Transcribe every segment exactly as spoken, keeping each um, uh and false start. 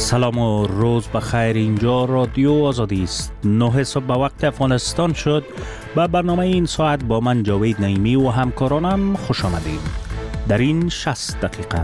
سلام و روز بخیر. اینجا رادیو آزادی است. نه صبح به وقت افغانستان شد. به برنامه این ساعت با من جاوید نعیمی و همکارانم خوش آمدید. در این شصت دقیقه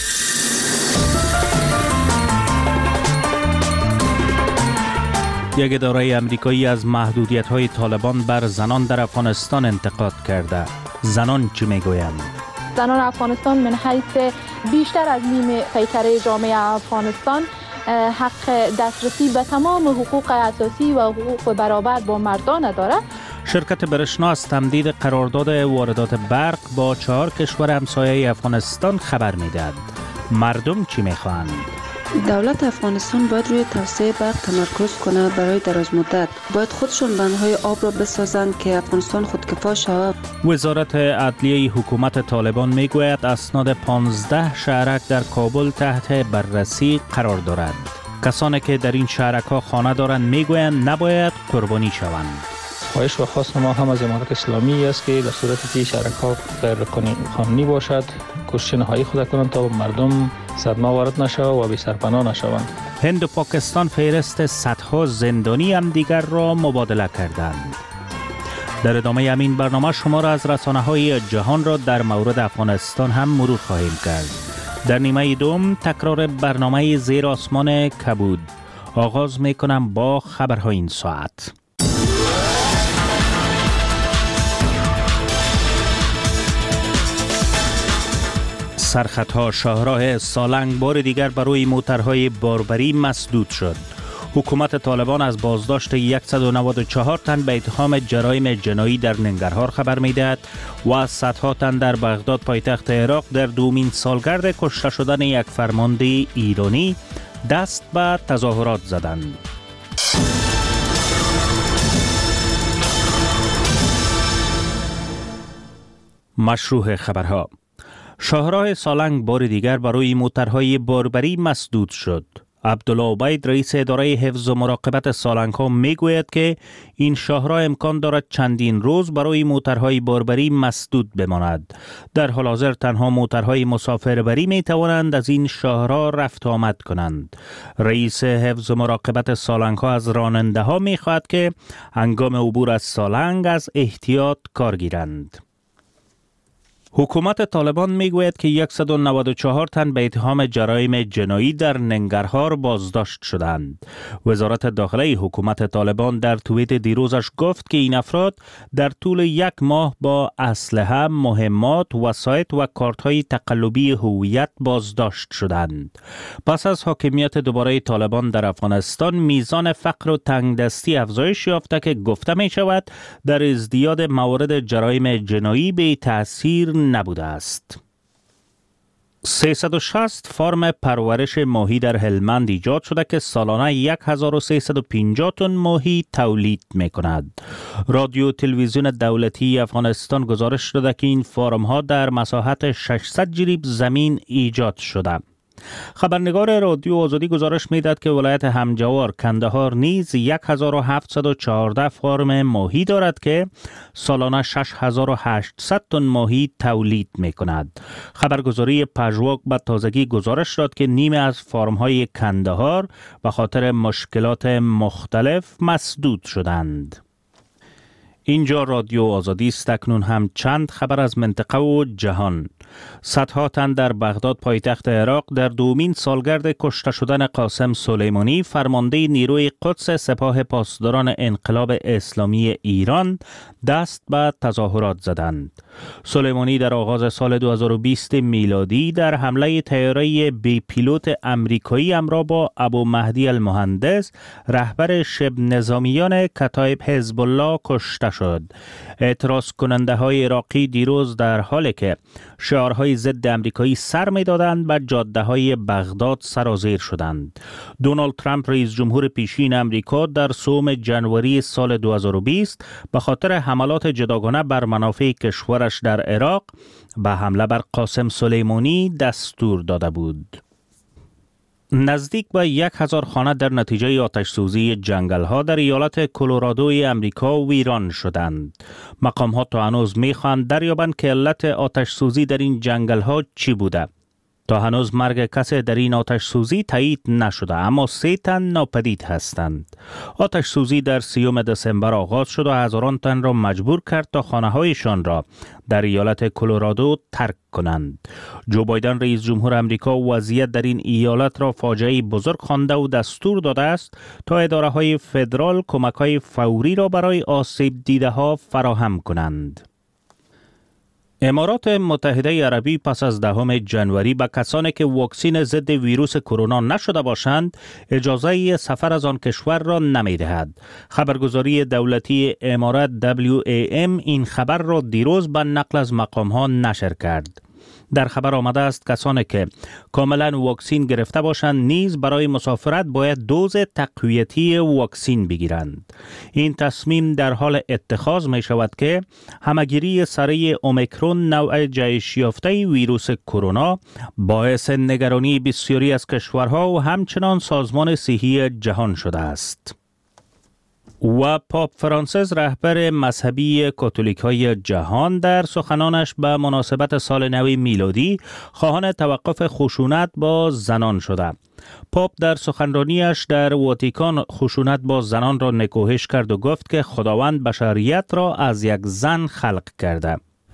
یک اداره امریکایی از محدودیت‌های طالبان بر زنان در افغانستان انتقاد کرده. زنان چی میگویند؟ زنان افغانستان من حیث بیشتر از نیم پیکره جامعه افغانستان حق دسترسی به تمام حقوق اساسی و حقوق برابر با مردان دارد. شرکت برشنا از تمدید قرارداد واردات برق با چهار کشور همسایه افغانستان خبر میدهد. مردم چی میخواهند؟ دولت افغانستان باید روی توسعه برق تمرکز کنه. برای دراز مدت باید خودشون بندهای آب را بسازند که افغانستان خودکفا شود. وزارت عدلیه حکومت طالبان میگوید اسناد پانزده شهرک در کابل تحت بررسی قرار دارد. کسانی که در این شهرک ها خانه دارند میگویند نباید قربانی شوند. خواهش و خواست ما هم از امارات اسلامی است که در صورتی که شهرک ها غیر قانونی باشد کوشش نهایی خود کنند تا مردم صدمه وارد نشود و بی سرپناه نشوند. هند و پاکستان فهرست صدها زندانی هم دیگر را مبادله کردند. در ادامه همین برنامه شما را از رسانه‌های جهان را در مورد افغانستان هم مرور خواهیم کرد. در نیمه دوم تکرار برنامه زیر آسمان کبود. آغاز میکنم با خبرهای این ساعت. سرخطها شاهراه سالنگ بار دیگر برای موترهای باربری مسدود شد. حکومت طالبان از بازداشت صد و نود و چهار تن به اتهام جرایم جنایی در ننگرهار خبر می‌دهد و از صدها تن در بغداد پایتخت عراق در دومین سالگرد کشته شدن یک فرمانده ایرانی دست به تظاهرات زدند. مشروع خبرها. شاهراه سالنگ بار دیگر برای موترهای باربری مسدود شد. عبدالله عبید رئیس اداره حفظ و مراقبت سالنگ ها می گوید که این شاهراه امکان دارد چندین روز برای موترهای باربری مسدود بماند. در حال حاضر تنها موترهای مسافربری می توانند از این شاهراه رفت آمد کنند. رئیس حفظ و مراقبت سالنگ ها از راننده ها می خواهد که هنگام عبور از سالنگ از احتیاط کار گیرند. حکومت طالبان میگوید که صد و نود و چهار تن به اتهام جرایم جنایی در ننگرهار بازداشت شدند. وزارت داخلی حکومت طالبان در توییت دیروزش گفت که این افراد در طول یک ماه با اسلحه، مهمات، وسایط و کارت‌های تقلبی هویت بازداشت شدند. پس از حاکمیت دوباره طالبان در افغانستان، میزان فقر و تنگدستی افزایش یافته که گفته می شود در ازدیاد موارد جرایم جنایی به تأثیر نبوده است. سیصد و شصت فرم پرورش ماهی در هلمند ایجاد شده که سالانه هزار و سیصد و پنجاه تن ماهی تولید می کند. رادیو تلویزیون دولتی افغانستان گزارش داده که این فرم ها در مساحت ششصد جریب زمین ایجاد شده. خبرنگار رادیو آزادی گزارش میداد که ولایت همجوار کندهار نیز هزار و هفتصد و چهارده فرم ماهی دارد که سالانه شش هزار و هشتصد تن ماهی تولید می کند. خبرگزاری پژواک به تازگی گزارش داد که نیمه از فرم های کندهار به خاطر مشکلات مختلف مسدود شدند. اینجا رادیو آزادی است. اکنون هم چند خبر از منطقه و جهان. صدها تن در بغداد پایتخت عراق در دومین سالگرد کشته شدن قاسم سلیمانی فرمانده نیروی قدس سپاه پاسداران انقلاب اسلامی ایران دست به تظاهرات زدند. سلیمانی در آغاز سال دو هزار و بیست میلادی در حمله طیاره بی پیلوت امریکایی همراه با ابو مهدی المهندس رهبر شبه نظامیان کتایب حزب الله کشته شد. اعتراض کننده های عراقی دیروز در حالی که شعارهای ضد امریکایی سر می دادند به جاده های بغداد سرازیر شدند. دونالد ترامپ رئیس جمهور پیشین امریکا در سوم جنوری سال دو هزار و بیست به خاطر حملات جداگانه بر منافع کشورش در عراق به حمله بر قاسم سلیمانی دستور داده بود. نزدیک به یک هزار خانه در نتیجه آتش سوزی جنگل ها در ایالت کلرادوی امریکا ویران شدند. مقام ها تا هنوز می خواهند دریابند که علت آتش سوزی در این جنگل ها چی بوده. تا هنوز مرگ کسی در این آتش سوزی تایید نشده، اما سه تن ناپدید هستند. آتش سوزی در سیوم دسامبر آغاز شد و هزاران تن را مجبور کرد تا خانه‌هایشان را در ایالت کلرادو ترک کنند. جو بایدن رئیس جمهور امریکا وضعیت در این ایالت را فاجعه بزرگ خوانده و دستور داده است تا اداره‌های فدرال کمک‌های فوری را برای آسیب دیده‌ها فراهم کنند. امارات متحده عربی پس از دهم جنوری به کسانی که واکسین ضد ویروس کرونا نشده باشند اجازه سفر از آن کشور را نمی‌دهد. خبرگزاری دولتی امارات دبلیو ای ام این خبر را دیروز به نقل از مقام‌ها نشر کرد. در خبر آمده است کسانی که کاملا واکسین گرفته باشند نیز برای مسافرت باید دوز تقویتی واکسین بگیرند. این تصمیم در حال اتخاذ می شود که همگیری سره اومیکرون نوع جهش یافته ویروس کرونا باعث نگرانی بسیاری از کشورها و همچنان سازمان صحی جهان شده است. و پاپ فرانسیس رهبر مذهبی کاتولیک های جهان در سخنانش به مناسبت سال نو میلادی خواهان توقف خشونت با زنان شده. پاپ در سخنرانیش در واتیکان خشونت با زنان را نکوهش کرد و گفت که خداوند بشریت را از یک زن خلق کرده.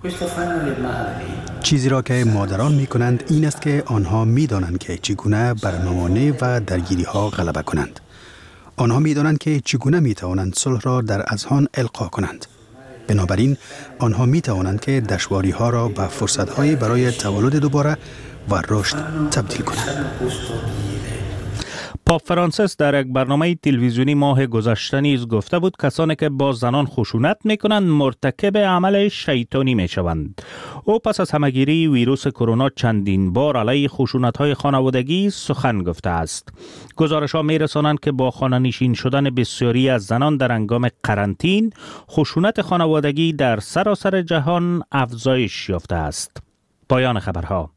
چیزی را که مادران می کنند این است که آنها می دانند که چگونه بر موانع و درگیری ها غلبه کنند. آنها می دانند که چگونه می توانند صلح را در اذهان القا کنند. بنابراین آنها می توانند که دشواری ها را به فرصت های برای تولد دوباره و رشد تبدیل کنند. پاپ فرانسیس در یک برنامه تلویزیونی ماه گذشته نیز گفته بود کسانی که با زنان خشونت میکنند مرتکب عمل شیطانی میشوند. او پس از همگیری ویروس کرونا چندین بار علیه خشونت‌های خانوادگی سخن گفته است. گزارش‌ها میرسانند که با خانه‌نشین شدن بسیاری از زنان در هنگام قرنطین، خشونت خانوادگی در سراسر جهان افزایش یافته است. پایان خبرها.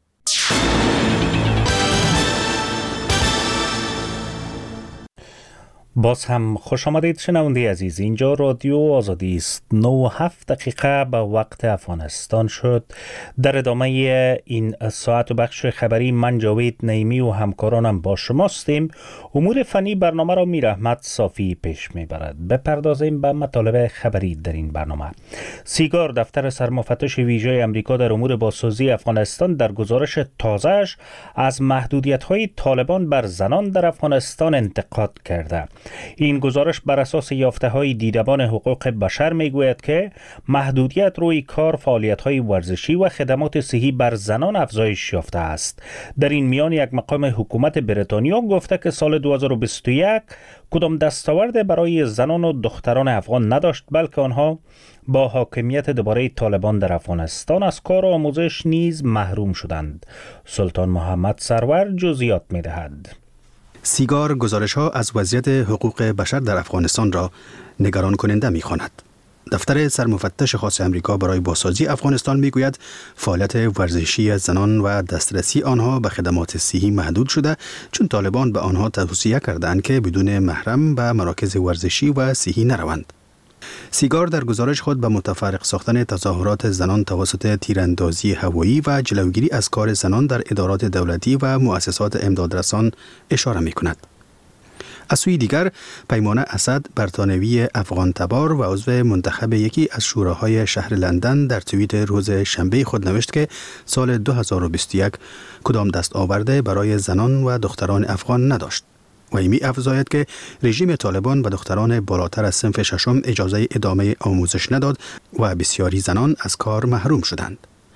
باز هم خوش آمدید شنونده عزیز، اینجا رادیو آزادی است. نه و هفت دقیقه به وقت افغانستان شد. در ادامه این ساعت و بخش خبری من جاوید نعیمی و همکارانم با شماستیم. امور فنی برنامه را میر احمد صافی پیش میبرد. بپردازیم به مطالب خبری در این برنامه. سیگار دفتر سرمفتش ویژه امریکا در امور بازسازی افغانستان در گزارش تازه‌اش از محدودیت‌های طالبان بر زنان در افغانستان انتقاد کرده. این گزارش بر اساس یافته‌های دیدبان حقوق بشر میگوید که محدودیت روی کار، فعالیت‌های ورزشی و خدمات صحی بر زنان افزایش یافته است. در این میان یک مقام حکومت بریتانیا گفته که سال دو هزار و بیست و یک کدام دستاورد برای زنان و دختران افغان نداشت، بلکه آنها با حاکمیت دوباره طالبان در افغانستان از کار و آموزش نیز محروم شدند. سلطان محمد سرور جزئیات می‌دهد. سیگار گزارش ها از وضعیت حقوق بشر در افغانستان را نگران کننده می خواند. دفتر سرمفتش خاص امریکا برای بازسازی افغانستان می گوید فعالیت ورزشی زنان و دسترسی آنها به خدمات صحی محدود شده، چون طالبان به آنها توصیه کردند که بدون محرم به مراکز ورزشی و صحی نروند. سیگار در گزارش خود به متفرق ساختن تظاهرات زنان توسط تیراندازی هوایی و جلوگیری از کار زنان در ادارات دولتی و مؤسسات امدادرسان اشاره می کند. از سوی دیگر، پیمانه اسد برطانوی افغان تبار و عضو منتخب یکی از شوراهای شهر لندن در توییت روز شنبه خود نوشت که سال دو هزار و بیست و یک کدام دستاورد برای زنان و دختران افغان نداشت. و می افزاید که رژیم طالبان به دختران بالاتر از صنف ششم اجازه ادامه آموزش نداد و بسیاری زنان از کار محروم شدند.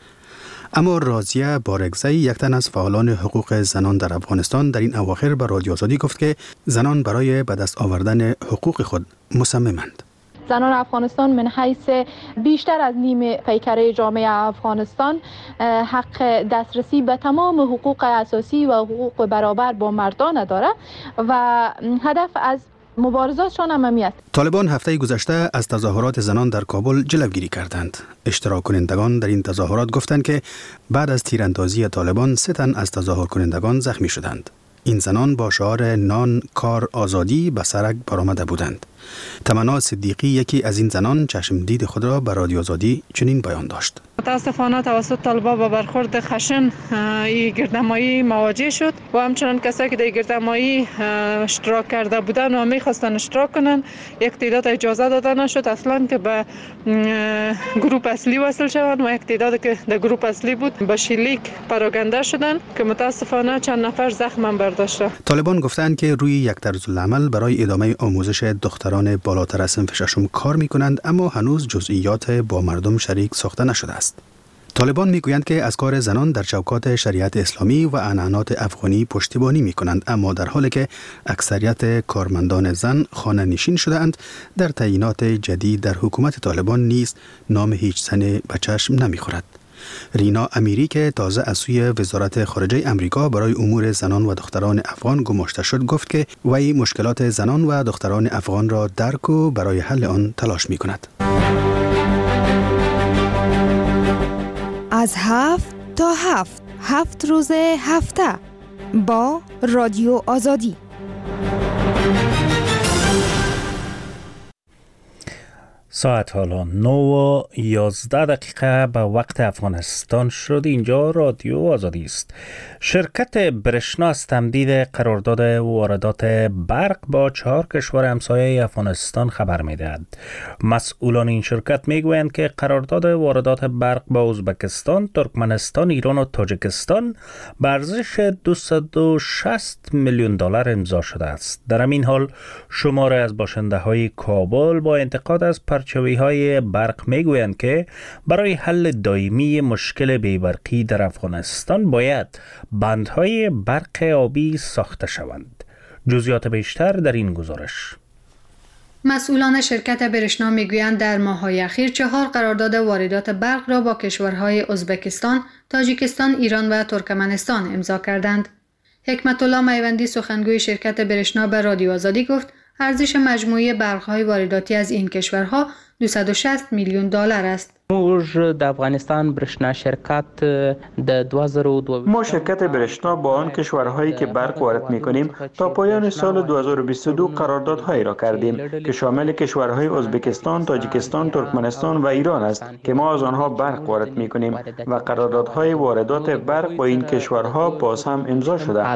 اما راضیه بارگزی، یک تن از فعالان حقوق زنان در افغانستان، در این اواخر به رادیو آزادی گفت که زنان برای به دست آوردن حقوق خود مصممند. زنان افغانستان من حیث بیشتر از نیم پیکره جامعه افغانستان حق دسترسی به تمام حقوق اساسی و حقوق برابر با مردان داره و هدف از مبارزاتشان هم است. طالبان هفته گذشته از تظاهرات زنان در کابل جلوگیری کردند. اشتراک کنندگان در این تظاهرات گفتند که بعد از تیراندازی طالبان سه تن از تظاهر کنندگان زخمی شدند. این زنان با شعار نان، کار، آزادی به سرک برآمده بودند. تمنا صدیقی یکی از این زنان چشمدید خود را به رادیو آزادی چنین بیان داشت. متاسفانه توسط طالبان با برخورد خشن این گردهمایی مواجه شد و همچنان کسایی که در گردهمایی اشتراک کرده بودن و میخواستن اشتراک کنن یک تعداد اجازه داده نشد اصلا که به گروه اصلی وصل شوند و یک تعداد که در گروه اصلی بود به شلیک پراکنده شدن که متاسفانه چند نفر زخم برداشته. طالبان گفتند که روی یک طرز العمل برای ادامه آموزش دختران بالاتر از صنف ششم کار میکنند، اما هنوز جزئیات با مردم شریک ساخته نشده است. طالبان میگویند که از کار زنان در چوکات شریعت اسلامی و عنعنات افغانی پشتیبانی میکنند، اما در حالی که اکثریت کارمندان زن خانه نشین شده اند، در تعیینات جدید در حکومت طالبان نیز نام هیچ زن به چشم نمیخورد. رینا امیری که تازه از سوی وزارت خارجه امریکا برای امور زنان و دختران افغان گماشته شد گفت که وی مشکلات زنان و دختران افغان را درک و برای حل آن تلاش میکند. از هفت تا هفت هفت روز هفته با رادیو آزادی. ساعت حالا نه و یازده دقیقه به وقت افغانستان شد. اینجا رادیو آزادی است. شرکت برشنا از تمدید قرارداد واردات برق با چهار کشور همسایه افغانستان خبر می‌دهند. مسئولان این شرکت میگویند که قرارداد واردات برق با ازبکستان، ترکمنستان، ایران و تاجیکستان به ارزش دویست و شصت میلیون دلار امضا شده است. در همین حال شماری از باشنده‌های کابل با انتقاد از پرچاوی‌های برق میگویند که برای حل دائمی مشکل بی‌برقی در افغانستان باید بندهای برق آبی ساخته شوند. جزئیات بیشتر در این گزارش. مسئولان شرکت برشنا میگویند در ماه‌های اخیر چهار قرارداد واردات برق را با کشورهای ازبکستان، تاجیکستان، ایران و ترکمنستان امضا کردند. حکمت الله میوندی سخنگوی شرکت برشنا به رادیو آزادی گفت ارزش مجموعی برق‌های وارداتی از این کشورها دویست و شصت میلیون دلار است. ما شرکت برشنا با آن کشورهایی که برق وارد می‌کنیم تا پایان سال دو هزار و بیست و دو قراردادهایی را کردیم که شامل کشورهای ازبکستان، تاجیکستان، ترکمنستان و ایران است که ما از آنها برق وارد می‌کنیم و قراردادهای واردات برق با این کشورها باز هم امضا شده.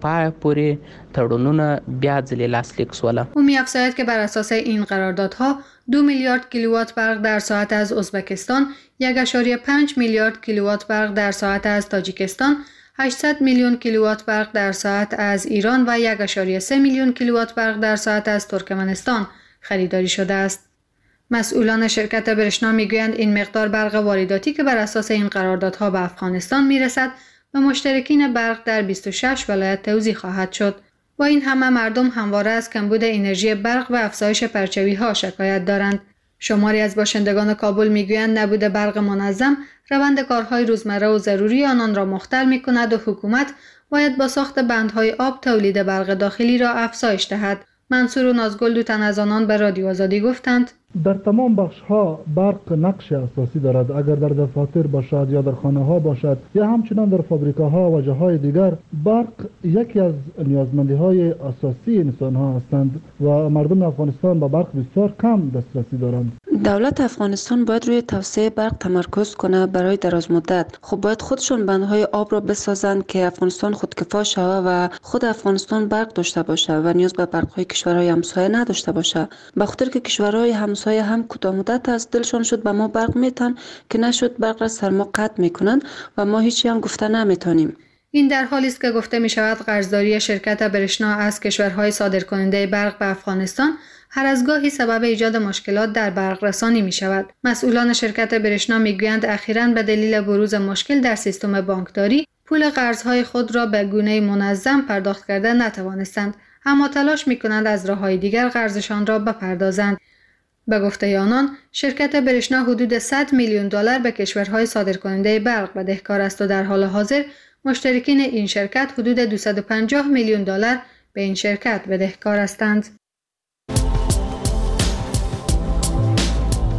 او می‌افزاید که بر اساس این قراردادها دو میلیارد کیلووات برق در ساعت از ازبکستان، یک ممیز پنج میلیارد کیلووات برق در ساعت از تاجیکستان، هشتصد میلیون کیلووات برق در ساعت از ایران و یک ممیز سه میلیون کیلووات برق در ساعت از ترکمنستان خریداری شده است. مسئولان شرکت برشنا میگویند این مقدار برق وارداتی که بر اساس این قراردادها به افغانستان میرسد به مشترکین برق در بیست و شش ولایت توزیع خواهد شد. با این همه مردم همواره از کمبود انرژی برق و افزایش پرچاوی‌ها شکایت دارند. شماری از باشندگان کابل میگویند نبود برق منظم روند کارهای روزمره و ضروری آنان را مختل می‌کند و حکومت باید با ساخت بندهای آب تولید برق داخلی را افزایش دهد. منصور و نازگل دو تن از آنان به رادیو آزادی گفتند در تمام بخش ها برق نقش اساسی دارد. اگر در دفاتر باشد یا در خانه ها باشد یا همچنان در فابریکه ها و جاهای دیگر، برق یکی از نیازمندی های اساسی انسان ها هستند و مردم افغانستان با برق بسیار کم دسترسی دارند. دولت افغانستان باید روی توسعه برق تمرکز کنه برای دراز مدت. خب باید خودشون بندهای آب را بسازند که افغانستان خودکفا شود و خود افغانستان برق داشته باشه و نیاز به برق‌های کشورهای همسایه نداشته باشه. به خاطر که کشورهای همسایه هم کوتاه مدت از دلشان شد به ما برق میتن که نشد برق را سر ما قطع میکنند و ما هیچی هم گفته نمیتونیم. این در حالی است که گفته می شود قرضداری شرکت برشنا از کشورهای صادرکننده برق به افغانستان هر از گاهی سبب ایجاد مشکلات در برق رسانی می شود. مسئولان شرکت برشنا می گویند اخیراً به دلیل بروز مشکل در سیستم بانکداری پول قرضهای خود را به گونه منظم پرداخت کرده نتوانستند، اما تلاش می کنند از راههای دیگر قرضشان را بپردازند. به گفته آنان شرکت برشنا حدود صد میلیون دلار به کشورهای صادرکننده برق بدهکار است و در حال حاضر مشترکین این شرکت حدود دویست و پنجاه میلیون دلار به این شرکت بدهکار هستند.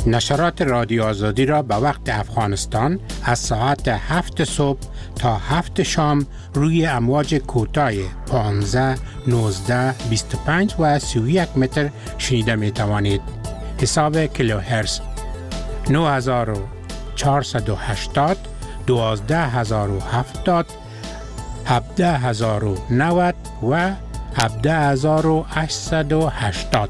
نشرات رادیو آزادی را به وقت افغانستان از ساعت هفت صبح تا هفت شام روی امواج کوتاه پانزده، نوزده، بیست و پنج و سی و یک متر شنیده می توانید. حساب کیلوهرتز نه هزار و چهارصد و هشتاد، دوازده هزار و هفتاد، هفده هزار و نود و هفده هزار و هشتصد و هشتاد.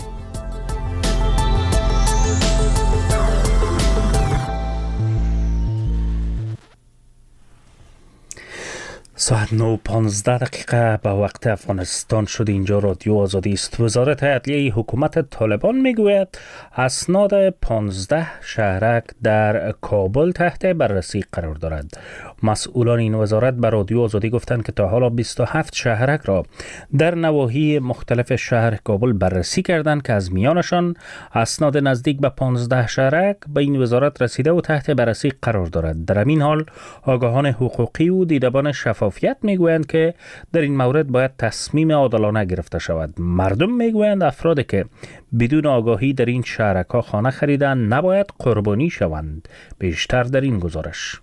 ساعت نه و پانزده دقیقه به وقت افغانستان شد. اینجا رادیو آزادی است. وزارت عدلیه حکومت طالبان میگوید اسناد پانزده شهرک در کابل تحت بررسی قرار دارد. مسئولان این وزارت به رادیو آزادی گفتند که تا حالا بیست و هفت شهرک را در نواحی مختلف شهر کابل بررسی کردند که از میانشان اسناد نزدیک به پانزده شهرک به این وزارت رسیده و تحت بررسی قرار دارد. در این حال آگاهان حقوقی و دیدبان شفافیت میگویند که در این مورد باید تصمیم عادلانه گرفته شود. مردم میگویند افرادی که بدون آگاهی در این شهرک‌ها خانه خریدند نباید قربانی شوند. بیشتر در این گزارش.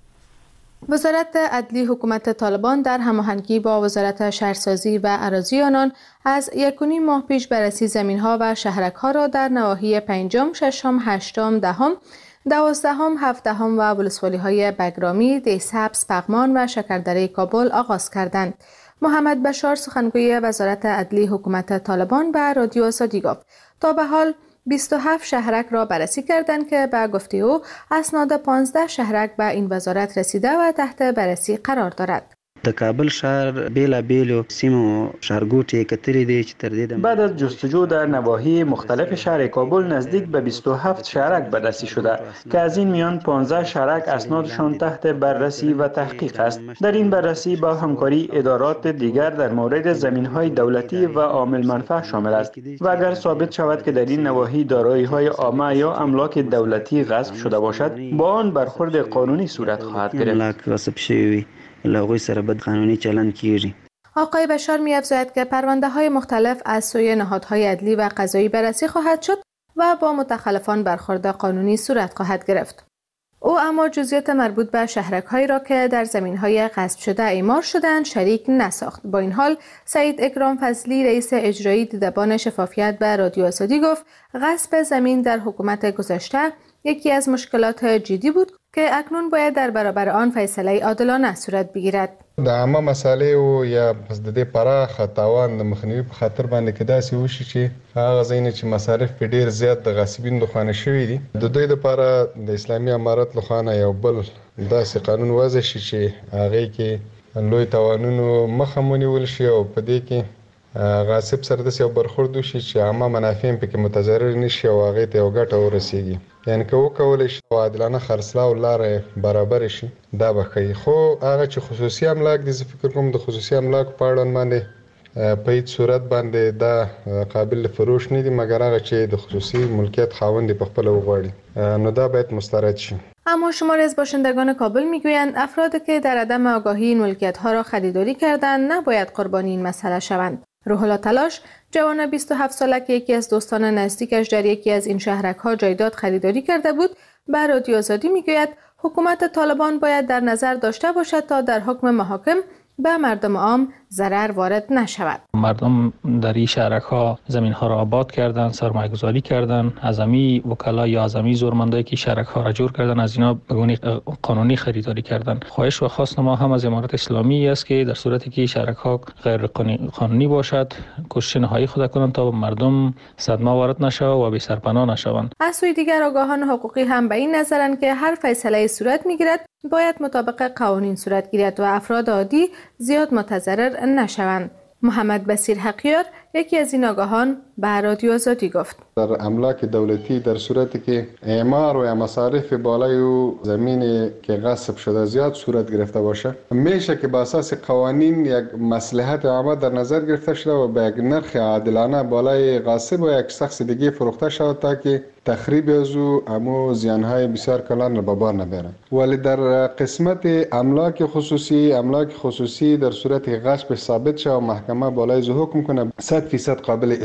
وزارت عدلی حکومت طالبان در هماهنگی با وزارت شهرسازی و اراضی آنان از یک و نیم ماه پیش بررسی زمین‌ها و شهرک‌ها را در نواحی پنجم، ششم، هشتم، دهم، دوازدهم، هفدهم و ولسوالی‌های بگرامی، دهسبز، پغمان و شکردره کابل آغاز کردند. محمد بشار سخنگوی وزارت عدلی حکومت طالبان به رادیو آزادی گفت تا به حال بیست و هفت شهرک را بررسی کردند که به گفته او اسناد پانزده شهرک به این وزارت رسیده و تحت بررسی قرار دارد. د کابل شهر بیلا بیلو سیمو شهرګوټي کتري دي چې تر دې بعد از جستجو در نواحی مختلف شهر کابل نزدیک به بیست و هفت شهرک بررسی شده که از این میان پانزده شهرک اسنادشان تحت بررسی و تحقیق است. در این بررسی با همکاری ادارات دیگر در مورد زمین‌های دولتی و عامل منفعه شامل است و اگر ثابت شود که در این نواحی دارایی‌های عامه یا املاک دولتی غصب شده باشد با آن برخورد قانونی صورت خواهد گرفت. لاغوی سره بد قانونی چلن کیږي. آقای بشار می‌افزاید که پرونده‌های مختلف از سوی نهادهای عدلی و قضایی بررسی خواهد شد و با متخلفان برخورد قانونی صورت خواهد گرفت. او اما جزئیات مربوط به شهرک‌هایی را که در زمین‌های غصب شده اعمار شدند شریک نساخت. با این حال سعید اکرام فضلی رئیس اجرایی دیدبان شفافیت به رادیو آزادی گفت غصب زمین در حکومت گذشته یکی از مشکلات جدی بود که اکنون باید در برابر آن فیصله عادلانه صورت بگیرد. د عامه مسالې او یا پس د دې پراخه تاوان د مخنیوي په خاطر باندې کې داسې وشي چې هغه ځایونه چې مصارف په ډیر زیات د غاصبینو لخوا شوي دي د دوی لپاره د اسلامي امارت لخوا یو بل داسې قانون وضع شي چې هغه کې لوی تاوانونو مخه ونیول شي او په دې کې غاصب سره د یو برخورد وشي چې عامه منافع په کې متضرر نشي او هغه ته یو ګټه ورسیږي. یعنی که وکولای شي عادلانه خرڅلاو لارې برابر شي دا به کوي. خو هغه چې خصوصي املاک دي زه فکر کوم د خصوصي املاک په اړه باندې په هیڅ صورت باندې دا قابل فروش نه دي مګر هغه چې د خصوصي ملکیت خاوند په خپل وغواړي نو دا باید مسترد شي. اما شماری از باشندگان کابل میگویند افرادی که در عدم آگاهی این ملکیت‌ها را خریداری کردند نباید قربانی این مسئله شوند. روح الله تلاش جوان بیست و هفت ساله که یکی از دوستان نزدیکش در یکی از این شهرک‌ها جایداد خریداری کرده بود به رادیو آزادی میگوید حکومت طالبان باید در نظر داشته باشد تا در حکم محاکم به مردم عام ضرر وارد نشود. مردم در این شهرک‌ها زمین‌ها را آباد کردند، سرمایه‌گذاری کردند، ازمی وکلا یا ازمی زورمندایی که شهرک‌ها را جور کردند از اینا به گونه قانونی خریداری کردند. خواهش و خواست ما هم از امارت اسلامی است که در صورتی که شهرک‌ها غیر قانونی باشد کوشش نهایی خود کنند تا مردم صدمه وارد نشود و بی سرپناه نشوند. از سوی دیگر آگاهان حقوقی هم به این نظرند که هر فیصله صورت می‌گیرد باید مطابق قوانین صورت گیرد و افراد عادی زیاد متضرر نشوند. محمد بصیر حقیار یکی از این آگاهان به رادیو آزادی گفت در املاک دولتی در صورتی که اعمار و مصارف بالای و زمین که غصب شده زیاد صورت گرفته باشه میشه که با اساس قوانین یک مصلحت عامه در نظر گرفته شده و به یک نرخ عادلانه بالای غاصب و یک شخص دیگه فروخته شود تا که تخریب از او امو زیانهای بسیار کلان را به بار نبرند. ولی در قسمت املاک خصوصی املاک خصوصی در صورت غصب ثابت شود و محکمه بالای حکم کنه صد فیصد قابل استرداد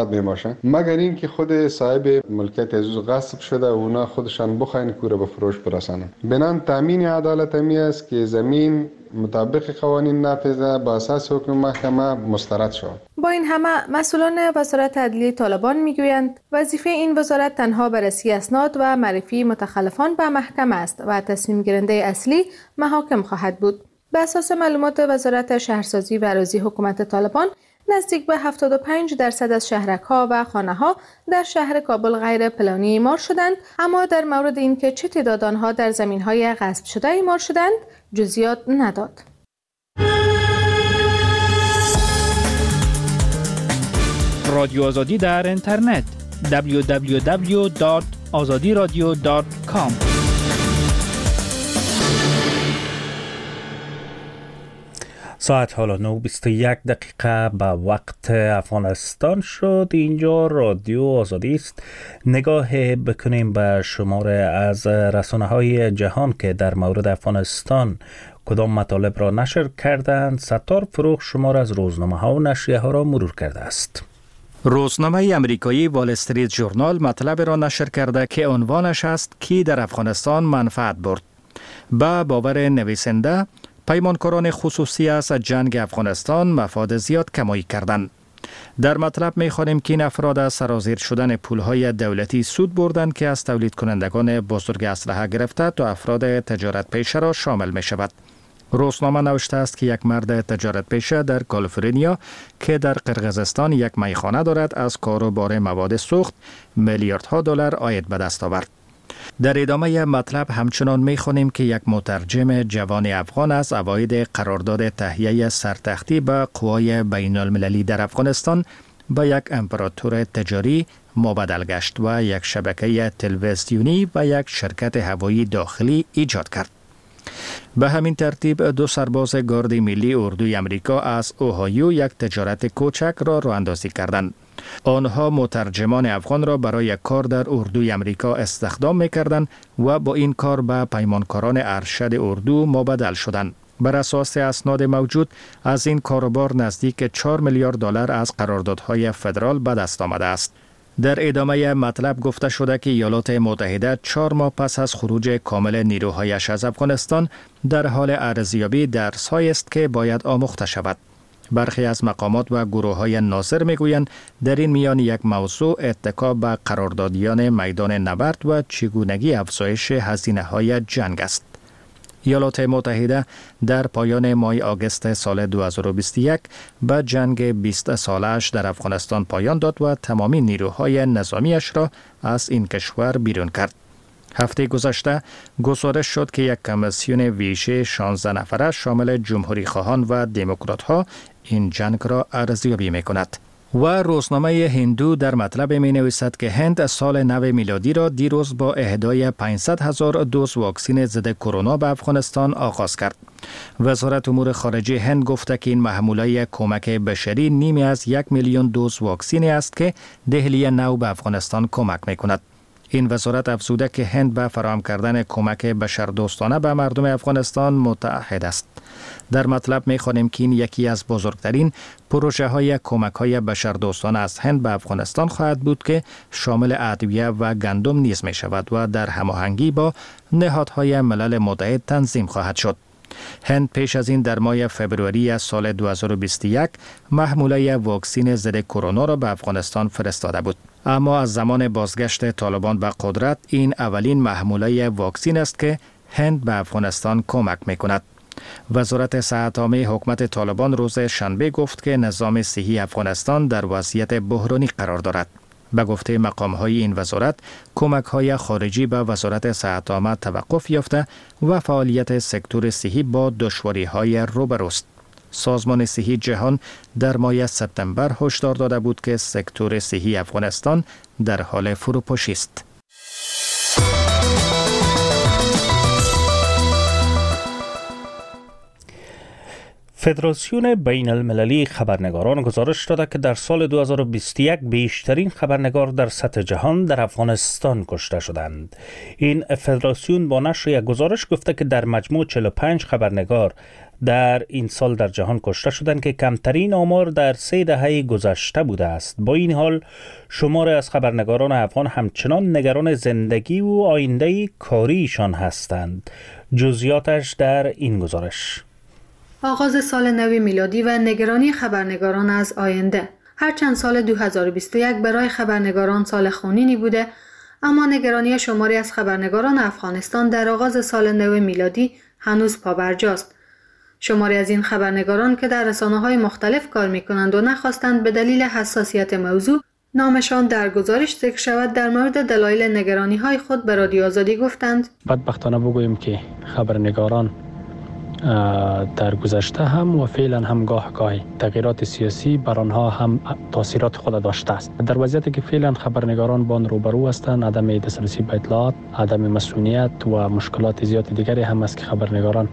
حساب نمیشه، مگر اینکه خود صاحب ملکیت از غصب شده و اونا خودشان بخواین کوره به فروش برسانن. بنان تامین عدالت می است که زمین مطابق قوانین نافذه با اساس حکم محکمه مسترد شود. با این همه مسئولان وزارت عدلیه طالبان میگویند وظیفه این وزارت تنها بررسی اسناد و معرفی متخلفان به محکمه است و تصمیم گیرنده اصلی محاکم خواهد بود. به اساس معلومات وزارت شهرسازی و اراضی حکومت طالبان، نزدیک به هفتاد و پنج درصد از شهرک‌ها و خانه‌ها در شهر کابل غیر پلانی اعمار شدند، اما در مورد اینکه چه تعداد آنها در زمین‌های غصب شده اعمار شدند جزئیات نداد. رادیو آزادی در اینترنت دبلیو دبلیو دبلیو دات آزادی رادیو دات کام. ساعت حالا نه و بیست و یک دقیقه به وقت افغانستان شد. اینجا رادیو آزادی است. نگاه بکنیم به شماره از رسانه های جهان که در مورد افغانستان کدام مطالب را نشر کردند. ستار فروغ شماره از روزنامه ها و نشریه ها را مرور کرده است. روزنامه امریکایی وال استریت ژورنال مطلب را نشر کرده که عنوانش است کی در افغانستان منفعت برد. با باور نویسنده، پیمانکاران خصوصی از جنگ افغانستان مفاد زیاد کمایی کردند. در مطلب می‌خوانیم که این افراد از سرازیر شدن پول‌های دولتی سود بردند که از تولید کنندگان بزرگ اسلحه گرفته تا افراد تجارت پیشه را شامل می‌شود. روزنامه نوشته است که یک مرد تجارت پیشه در کالیفرنیا که در قرقیزستان یک میخانه دارد از کاروبار مواد سوخت میلیاردها دلار عاید به دست آورد. در ادامه مطلب همچنان می‌خوانیم که یک مترجم جوان افغان از عواید قرارداد تهیه سرتختی به قوای بین المللی در افغانستان به یک امپراتور تجاری مبادل گشت و یک شبکه تلویزیونی و یک شرکت هوایی داخلی ایجاد کرد. به همین ترتیب دو سرباز گارد ملی اردوی امریکا از اوهایو یک تجارت کوچک را راه اندازی کردند. آنها مترجمان افغان را برای کار در اردوی امریکا استخدام می‌کردند و با این کار به پیمانکاران ارشد اردو مبادل شدند. بر اساس اسناد موجود از این کاروبار نزدیک چهار میلیارد دلار از قراردادهای فدرال به دست آمده است. در ادامه مطلب گفته شده که ایالات متحده چهار ماه پس از خروج کامل نیروهایش از افغانستان در حال ارزیابی درس‌هایی است که باید آموخته شود. برخی از مقامات و گروه‌های ناظر می‌گویند در این میان یک موضوع اتکا به قراردادیان میدان نبرد و چگونگی افزایش هزینه‌های جنگ است. ایالات متحده در پایان ماه آگوست سال دو هزار و بیست و یک به جنگ بیست ساله‌اش در افغانستان پایان داد و تمامی نیروهای نظامیش را از این کشور بیرون کرد. هفته گذشته گزارش شد که یک کمیسیون ویژه شانزده نفره شامل جمهوری خواهان و دموکرات ها این جنگ را ارزیابی می کند. و روزنامه هندو در مطلب می نویسد که هند سال نو میلادی را دیروز با اهدای پانصد هزار دوز واکسن ضد کرونا به افغانستان آغاز کرد. وزارت امور خارجه هند گفته که این محموله کمک بشری نیمی از یک میلیون دوز واکسن است که دهلی نو به افغانستان کمک می کند. این وزارت افزوده که هند به فراهم کردن کمک بشردوستانه به مردم افغانستان متعهد است. در مطلب می‌خوانیم که این یکی از بزرگترین پروژه های کمک های بشردوستانه از هند به افغانستان خواهد بود که شامل ادویه و گندم نیز می شود و در هماهنگی با نهادهای ملل متحد تنظیم خواهد شد. هند پیش از این در ماه فوریه سال دو هزار و بیست و یک محموله واکسن ضد کرونا را به افغانستان فرستاده بود. اما از زمان بازگشت طالبان به قدرت این اولین محموله واکسن است که هند به افغانستان کمک می کند. وزارت صحت عامه حکومت طالبان روز شنبه گفت که نظام صحی افغانستان در وضعیت بحرانی قرار دارد. به گفته مقام‌های این وزارت، کمک‌های خارجی به وزارت صحت عامه توقف یافته و فعالیت سکتور صحی با دشواری‌های روبروست. سازمان صحی جهان در ماه سپتامبر هشدار داده بود که سکتور صحی افغانستان در حال فروپاشی است. فدراسیون بین المللی خبرنگاران گزارش داده که در سال دو هزار و بیست و یک بیشترین خبرنگار در سطح جهان در افغانستان کشته شدند. این فدراسیون با نشر یک گزارش گفته که در مجموع چهل و پنج خبرنگار در این سال در جهان کشته شدند که کمترین آمار در سه دهه گذشته بوده است. با این حال شمار از خبرنگاران افغان همچنان نگران زندگی و آینده کاریشان هستند. جزئیاتش در این گزارش. آغاز سال نو میلادی و نگرانی خبرنگاران از آینده. هرچند سال دو هزار و بیست و یک برای خبرنگاران سال خونینی بوده، اما نگرانی شماری از خبرنگاران افغانستان در آغاز سال نو میلادی هنوز پابرجاست. شماری از این خبرنگاران که در رسانه‌های مختلف کار می‌کنند و نخواستند به دلیل حساسیت موضوع نامشان در گزارش ذکر شود، در مورد دلایل نگرانی‌های خود به رادیو آزادی گفتند. بدبختانه بگوییم که خبرنگاران در گذشته هم و فعلا هم گاه گاهی تغییرات سیاسی بر آنها هم تاثیرات خود داشته است. در وضعیتی که فعلا خبرنگاران با آن روبرو هستند، عدم دسترسی به اطلاعات، عدم مسئولیت و مشکلات زیاد دیگری هم است که خبرنگاران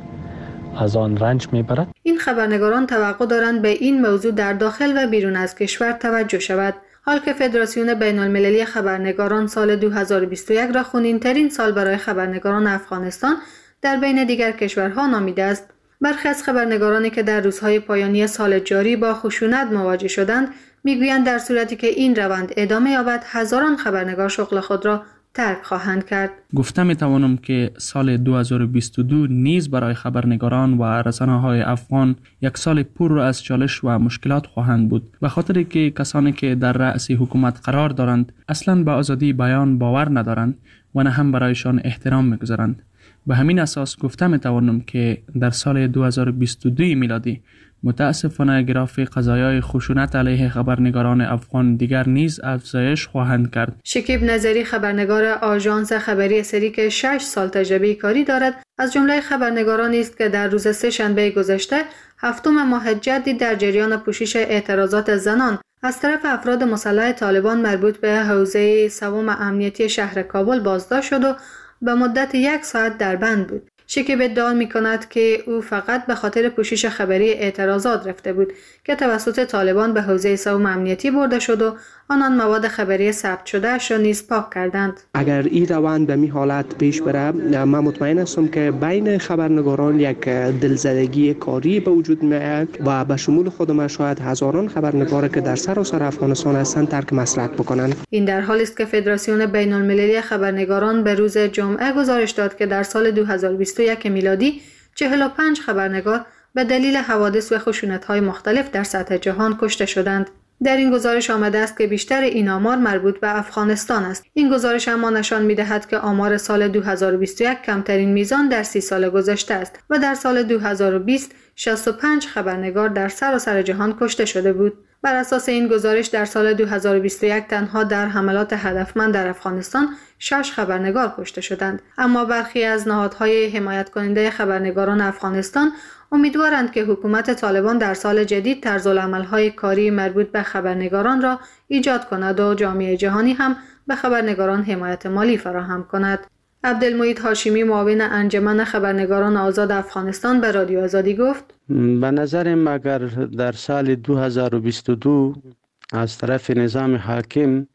از آن رنج میبرد. این خبرنگاران توقع دارند به این موضوع در داخل و بیرون از کشور توجه شود. حال که فدراسیون بین المللی خبرنگاران سال دو هزار و بیست و یک را خونین‌ترین سال برای خبرنگاران افغانستان در بین دیگر کشورها نامیده است. برخی از خبرنگارانی که در روزهای پایانی سال جاری با خشونت مواجه شدند میگویند در صورتی که این روند ادامه یابد هزاران خبرنگار شغل خود را ترک خواهند کرد. گفته می توانم که سال دو هزار و بیست و دو نیز برای خبرنگاران و رسانه‌های افغان یک سال پر از چالش و مشکلات خواهند بود، به خاطر که کسانی که در رأس حکومت قرار دارند اصلاً به آزادی بیان باور ندارند و نه هم برایشان احترام می‌گذارند. به همین اساس گفته می توانم که در سال دو هزار و بیست و دو میلادی متاسفانه گراف قضایای خشونت علیه خبرنگاران افغان دیگر نیز افزایش خواهند کرد. شکیب نظری، خبرنگار آژانس خبری سری که شش سال تجربه کاری دارد، از جمله خبرنگارانی است که در روز سه شنبه گذشته هفتم ماه جدید در جریان پوشش اعتراضات زنان از طرف افراد مسلح طالبان مربوط به حوزه سوم امنیتی شهر کابل بازداشت شد و به مدت یک ساعت در بند بود. شکیب ادعا می کند که او فقط به خاطر پوشش خبری اعتراضات رفته بود که توسط طالبان به حوزه سوم امنیتی برده شد و آنان مواد خبری ثبت شده اش را نیز پاک کردند. اگر این روند به می حالت پیش بره، من مطمئن هستم که بین خبرنگاران یک دلزدگی کاری به وجود میاد و به شمول خودم شاید هزاران خبرنگار که در سراسر افغانستان هستند ترک مسلک بکنند. این در حالی است که فدراسیون بین المللی خبرنگاران به روز جمعه گزارش داد که در سال دو هزار و بیست و یک میلادی چهل و پنج خبرنگار به دلیل حوادث و خشونت‌های مختلف در سطح جهان کشته شدند. در این گزارش آمده است که بیشتر این آمار مربوط به افغانستان است. این گزارش اما نشان می‌دهد که آمار سال دو هزار و بیست و یک کمترین میزان در سی سال گذشته است و در سال دو هزار و بیست شصت و پنج خبرنگار در سراسر جهان کشته شده بود. بر اساس این گزارش در سال دو هزار و بیست و یک تنها در حملات هدفمند در افغانستان شش خبرنگار کشته شدند. اما برخی از نهادهای حمایت کننده خبرنگاران افغانستان امیدوارند که حکومت طالبان در سال جدید طرزالعمل‌های کاری مربوط به خبرنگاران را ایجاد کند و جامعه جهانی هم به خبرنگاران حمایت مالی فراهم کند. عبدالمجید هاشمی، معاون انجمن خبرنگاران آزاد افغانستان، به رادیو آزادی گفت: به نظرم اگر در سال دو هزار و بیست و دو از طرف نظام حاکم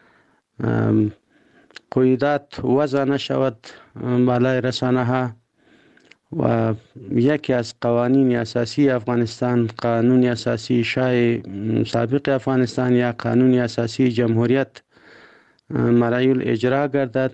قیودات وضع نشود بالای رسانه ها و یکی از قوانین اساسی افغانستان، قانون اساسی شاه سابق افغانستان یا قانون اساسی جمهوریت مرایل اجرا گردد،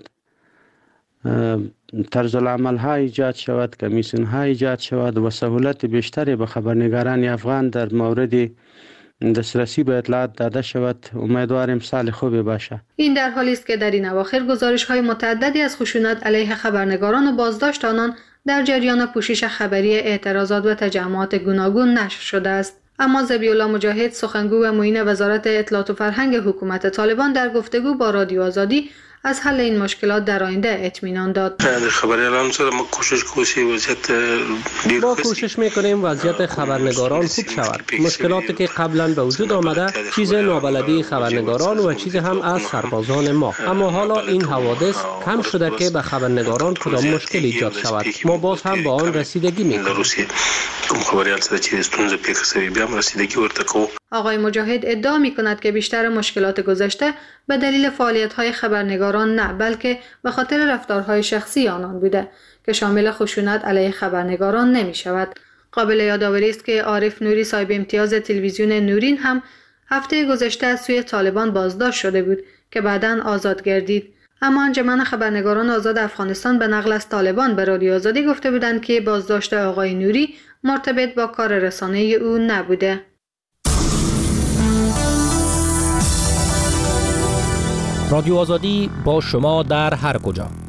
طرز العمل ها ایجاد شود، کمیسیون ها ایجاد شود و سهولت بیشتری به خبرنگاران افغان در مورد دسترسی به اطلاعات داده شود. امیدوارم سال خوبی باشه. این در حالی است که در این اواخر گزارش های متعددی از خشونت علیه خبرنگاران و بازداشت آنان در جریان پوشش خبری اعتراضات و تجمعات گوناگون نشر شده است. اما ذبیح‌الله مجاهد، سخنگو و معین وزارت اطلاعات و فرهنگ حکومت طالبان، در گفتگو با رادیو آزادی از حل این مشکلات در آینده اطمینان داد. خبریالان سره ما کوشش کوشی وضعیت دیر ما کوشش میکنیم وضعیت خبرنگاران خوب شود. مشکلاتی که قبلا به وجود آمده چیز نابلدی خبرنگاران و چیز هم از سربازان ما، اما حالا این حوادث کم شده که به خبرنگاران کدام مشکل ایجاد شود. ما باز هم با آن رسیدگی میکنیم. کوم خبریال سره چې ستونزه پیښ شوی بیا هم رسیدگی ورته کوو. آقای مجاهد ادعا می‌کند که بیشتر مشکلات گذشته به دلیل فعالیت‌های خبرنگاران نه، بلکه به خاطر رفتارهای شخصی آنان بوده که شامل خشونت علیه خبرنگاران نمی‌شود. قابل یادآوری است که عارف نوری صاحب امتیاز تلویزیون نورین هم هفته گذشته از سوی طالبان بازداشت شده بود که بعداً آزاد گردید. اما انجمن خبرنگاران آزاد افغانستان به نقل از طالبان به رادیو آزادی گفته بودند که بازداشت آقای نوری مرتبط با کار رسانه او نبوده. رادیو آزادی با شما در هر کجا.